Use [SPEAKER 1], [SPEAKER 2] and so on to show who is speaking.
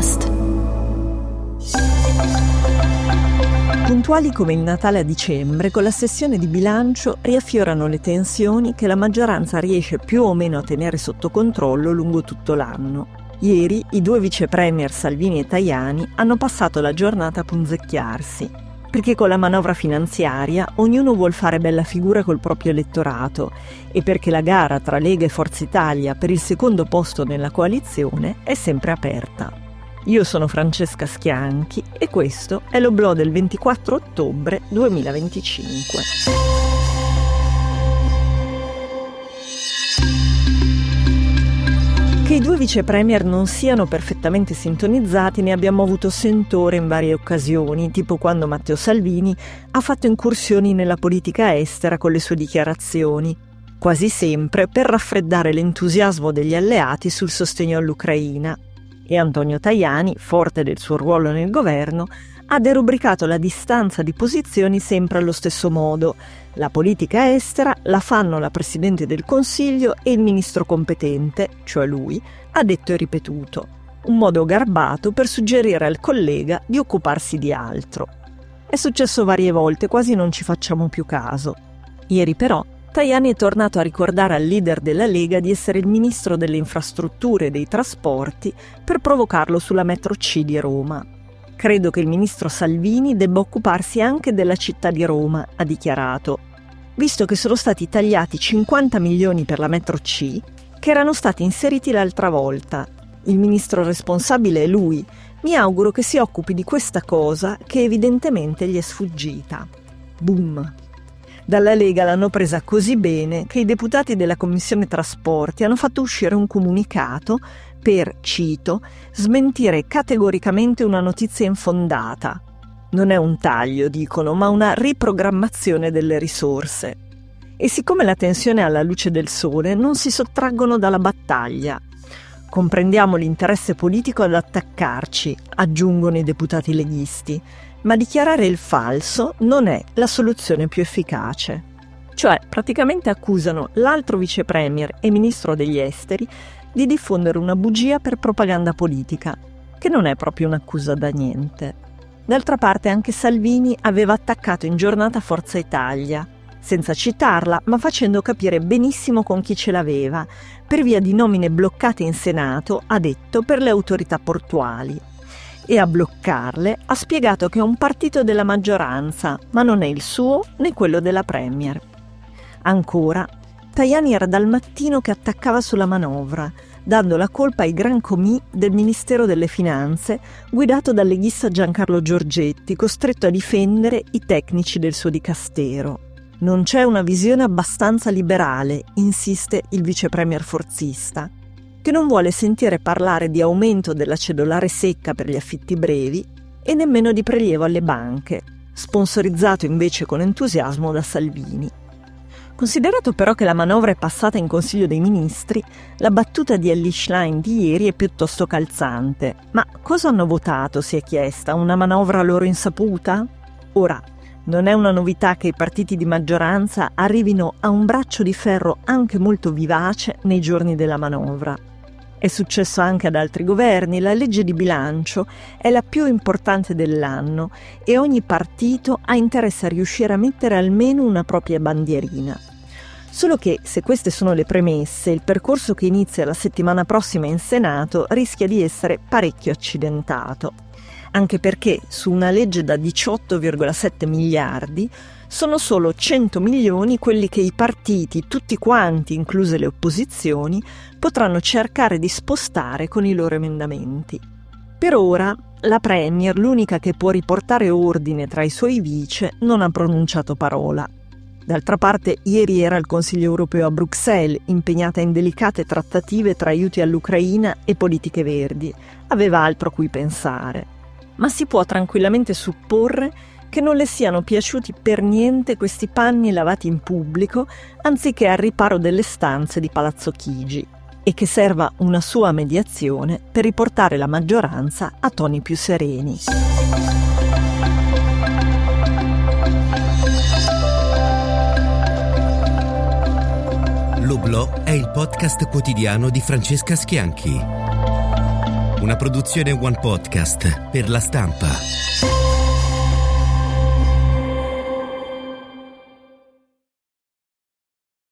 [SPEAKER 1] Podcast.
[SPEAKER 2] Puntuali come il Natale a dicembre, con la sessione di bilancio riaffiorano le tensioni che la maggioranza riesce più o meno a tenere sotto controllo lungo tutto l'anno. Ieri i due vice premier Salvini e Tajani hanno passato la giornata a punzecchiarsi, perché con la manovra finanziaria ognuno vuol fare bella figura col proprio elettorato e perché la gara tra Lega e Forza Italia per il secondo posto nella coalizione è sempre aperta. Io sono Francesca Schianchi e questo è l'Oblò del 24 ottobre 2025. Che i due vice premier non siano perfettamente sintonizzati ne abbiamo avuto sentore in varie occasioni, tipo quando Matteo Salvini ha fatto incursioni nella politica estera con le sue dichiarazioni, quasi sempre per raffreddare l'entusiasmo degli alleati sul sostegno all'Ucraina. E Antonio Tajani, forte del suo ruolo nel governo, ha derubricato la distanza di posizioni sempre allo stesso modo. La politica estera la fanno la Presidente del Consiglio e il ministro competente, cioè lui, ha detto e ripetuto. Un modo garbato per suggerire al collega di occuparsi di altro. È successo varie volte, quasi non ci facciamo più caso. Ieri però Tajani è tornato a ricordare al leader della Lega di essere il ministro delle infrastrutture e dei trasporti per provocarlo sulla metro C di Roma. Credo che il ministro Salvini debba occuparsi anche della città di Roma, ha dichiarato, visto che sono stati tagliati 50 milioni per la metro C che erano stati inseriti l'altra volta. Il ministro responsabile è lui. Mi auguro che si occupi di questa cosa che evidentemente gli è sfuggita. Boom! Dalla Lega l'hanno presa così bene che i deputati della Commissione Trasporti hanno fatto uscire un comunicato per, cito, smentire categoricamente una notizia infondata. Non è un taglio, dicono, ma una riprogrammazione delle risorse. E siccome la tensione è alla luce del sole, non si sottraggono dalla battaglia. Comprendiamo l'interesse politico ad attaccarci, aggiungono i deputati leghisti, ma dichiarare il falso non è la soluzione più efficace. Cioè, praticamente accusano l'altro vice premier e ministro degli esteri di diffondere una bugia per propaganda politica, che non è proprio un'accusa da niente. D'altra parte anche Salvini aveva attaccato in giornata Forza Italia, senza citarla, ma facendo capire benissimo con chi ce l'aveva, per via di nomine bloccate in Senato, ha detto, per le autorità portuali. E a bloccarle ha spiegato che è un partito della maggioranza, ma non è il suo né quello della Premier. Ancora, Tajani era dal mattino che attaccava sulla manovra, dando la colpa ai Gran Commis del Ministero delle Finanze, guidato dal leghista Giancarlo Giorgetti, costretto a difendere i tecnici del suo dicastero. Non c'è una visione abbastanza liberale, insiste il vice premier forzista, che non vuole sentire parlare di aumento della cedolare secca per gli affitti brevi e nemmeno di prelievo alle banche, sponsorizzato invece con entusiasmo da Salvini. Considerato però che la manovra è passata in Consiglio dei Ministri, la battuta di Elly Schlein di ieri è piuttosto calzante. Ma cosa hanno votato, si è chiesta? Una manovra a loro insaputa? Ora, non è una novità che i partiti di maggioranza arrivino a un braccio di ferro anche molto vivace nei giorni della manovra. È successo anche ad altri governi, la legge di bilancio è la più importante dell'anno e ogni partito ha interesse a riuscire a mettere almeno una propria bandierina. Solo che, se queste sono le premesse, il percorso che inizia la settimana prossima in Senato rischia di essere parecchio accidentato. Anche perché su una legge da 18,7 miliardi sono solo 100 milioni quelli che i partiti, tutti quanti, incluse le opposizioni, potranno cercare di spostare con i loro emendamenti. Per ora, la Premier, l'unica che può riportare ordine tra i suoi vice, non ha pronunciato parola. D'altra parte, ieri era al Consiglio europeo a Bruxelles, impegnata in delicate trattative tra aiuti all'Ucraina e politiche verdi. Aveva altro a cui pensare. Ma si può tranquillamente supporre che non le siano piaciuti per niente questi panni lavati in pubblico anziché al riparo delle stanze di Palazzo Chigi e che serva una sua mediazione per riportare la maggioranza a toni più sereni.
[SPEAKER 3] L'Oblò è il podcast quotidiano di Francesca Schianchi.
[SPEAKER 1] Una produzione One Podcast per La Stampa.